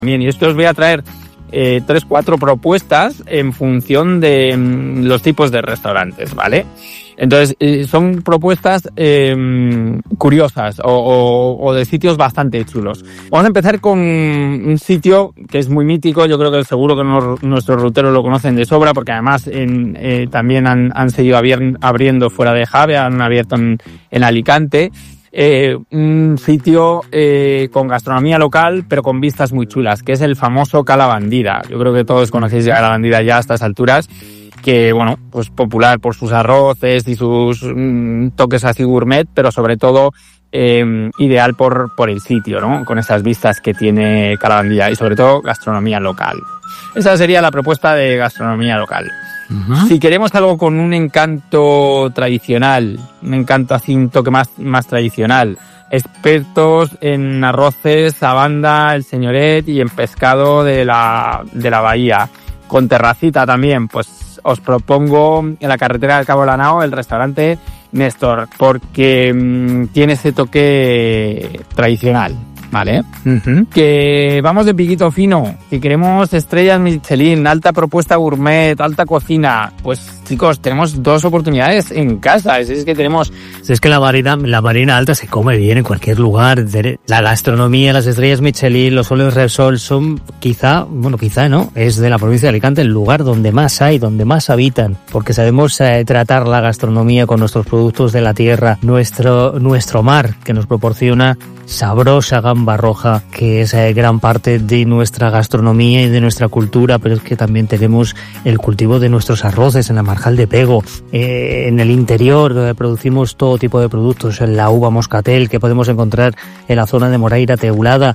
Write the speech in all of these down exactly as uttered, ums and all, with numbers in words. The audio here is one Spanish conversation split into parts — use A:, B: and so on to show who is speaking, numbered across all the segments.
A: Bien, y esto os voy a traer eh, tres, cuatro propuestas en función de mm, los tipos de restaurantes, ¿vale? Entonces, eh, son propuestas eh, curiosas o, o, o de sitios bastante chulos. Vamos a empezar con un sitio que es muy mítico. Yo creo que seguro que no, nuestros ruteros lo conocen de sobra, porque además en, eh, también han, han seguido abier- abriendo fuera de Javea, han abierto en, en Alicante. Eh, un sitio eh, con gastronomía local, pero con vistas muy chulas, que es el famoso Cala Bandida. Yo creo que todos conocéis Cala Bandida ya a estas alturas, que bueno, pues popular por sus arroces y sus mmm, toques así gourmet, pero sobre todo eh, ideal por, por el sitio, ¿no? Con esas vistas que tiene Cala Bandida y sobre todo gastronomía local. Esa sería la propuesta de gastronomía local. Uh-huh. Si queremos algo con un encanto tradicional, un encanto así, un toque más, más tradicional, expertos en arroces, sabanda, el señoret y en pescado de la, de la bahía, con terracita también, pues os propongo en la carretera del Cabo Lanao el restaurante Néstor, porque mmm, tiene ese toque tradicional, ¿vale? Uh-huh. Que vamos de piquito fino, que queremos estrellas Michelin, alta propuesta gourmet, alta cocina. Pues chicos, tenemos dos oportunidades en casa. Es, es que tenemos...
B: Es que la marina, la marina alta se come bien en cualquier lugar. La gastronomía, las estrellas Michelin, los óleos Repsol son quizá, bueno quizá no, es de la provincia de Alicante el lugar donde más hay, donde más habitan, porque sabemos eh, tratar la gastronomía con nuestros productos de la tierra, nuestro, nuestro mar que nos proporciona sabrosa gamba roja, que es eh, gran parte de nuestra gastronomía y de nuestra cultura, pero es que también tenemos el cultivo de nuestros arroces en la Marjal de Pego, eh, en el interior eh, producimos todo tipo de productos, la uva moscatel que podemos encontrar en la zona de Moraira Teulada,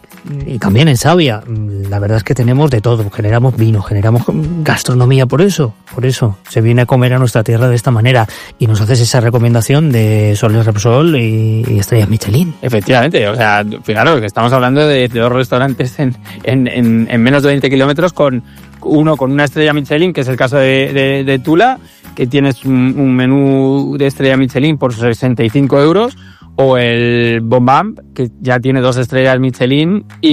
B: y también en Savia. La verdad es que tenemos de todo, generamos vino, generamos gastronomía, por eso, por eso se viene a comer a nuestra tierra de esta manera. Y nos haces esa recomendación de Soles Repsol y, y estrellas Michelin.
A: Efectivamente, o sea, fijaros que estamos hablando de, de dos restaurantes en, en, en, en menos de veinte kilómetros, con uno con una estrella Michelin, que es el caso de, de, de Tula, que tienes un, un menú de estrella Michelin por sesenta y cinco euros, o el Bombam, que ya tiene dos estrellas Michelin y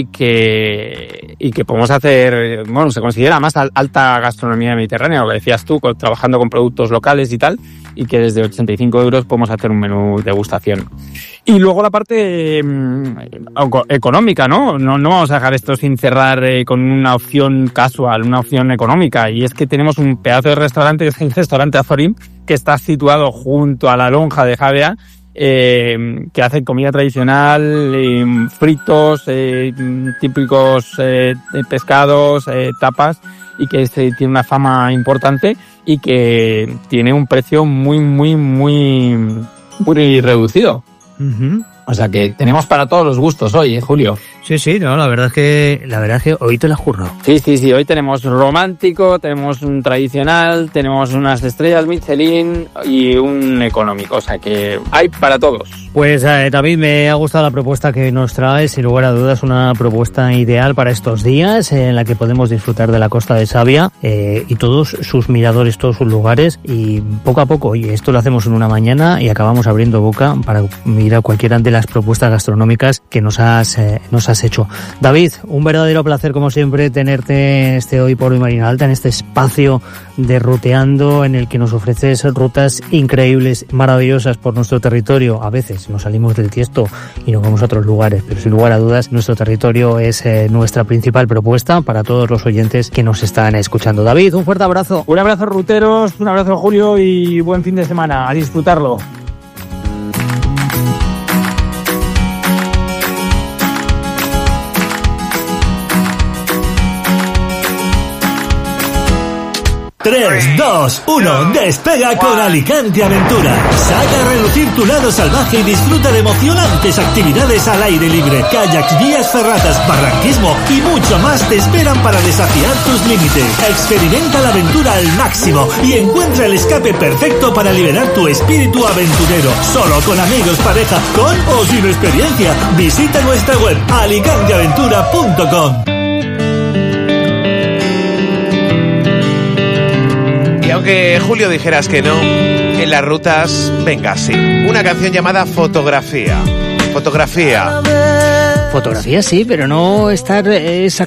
A: que y que podemos hacer, bueno, se considera más alta gastronomía mediterránea, lo que decías tú, con, trabajando con productos locales y tal, y que desde ochenta y cinco euros podemos hacer un menú degustación. Y luego la parte mmm, económica, ¿no? ¿no? No vamos a dejar esto sin cerrar eh, con una opción casual, una opción económica, y es que tenemos un pedazo de restaurante, que es el restaurante Azorín, que está situado junto a la lonja de Javea, Eh, que hacen comida tradicional, eh, fritos, eh, típicos eh, pescados, eh, tapas, y que se, tiene una fama importante y que tiene un precio muy, muy, muy, muy reducido. Uh-huh. O sea que tenemos para todos los gustos hoy, ¿eh, Julio?
B: Sí, sí, no, la verdad es que la verdad es que hoy te la juro.
A: Sí, sí, sí, hoy tenemos romántico, tenemos un tradicional, tenemos unas estrellas Michelin y un económico, o sea que hay para todos.
B: Pues eh, David, me ha gustado la propuesta que nos traes, sin lugar a dudas una propuesta ideal para estos días, eh, en la que podemos disfrutar de la costa de Savia eh, y todos sus miradores, todos sus lugares, y poco a poco, y esto lo hacemos en una mañana y acabamos abriendo boca para ir a cualquiera de las propuestas gastronómicas que nos has, eh, nos has hecho. David, un verdadero placer como siempre tenerte este Hoy por Hoy Marina Alta, en este espacio de Ruteando, en el que nos ofreces rutas increíbles, maravillosas por nuestro territorio. A veces nos salimos del Tiesto y nos vamos a otros lugares, pero sin lugar a dudas nuestro territorio es eh, nuestra principal propuesta para todos los oyentes que nos están escuchando. David, un fuerte abrazo.
A: Un abrazo, ruteros, un abrazo, Julio, y buen fin de semana. A disfrutarlo.
C: tres, dos, uno, despega con Alicante Aventura. Saca a relucir tu lado salvaje y disfruta de emocionantes actividades al aire libre. Kayaks, vías ferratas, barranquismo y mucho más te esperan para desafiar tus límites. Experimenta la aventura al máximo y encuentra el escape perfecto para liberar tu espíritu aventurero. Solo con amigos, pareja, con o sin experiencia. Visita nuestra web alicante aventura punto com.
D: Y aunque Julio dijeras que no, en las rutas, venga, sí. Una canción llamada Fotografía. Fotografía.
B: fotografía sí, pero no estar eh,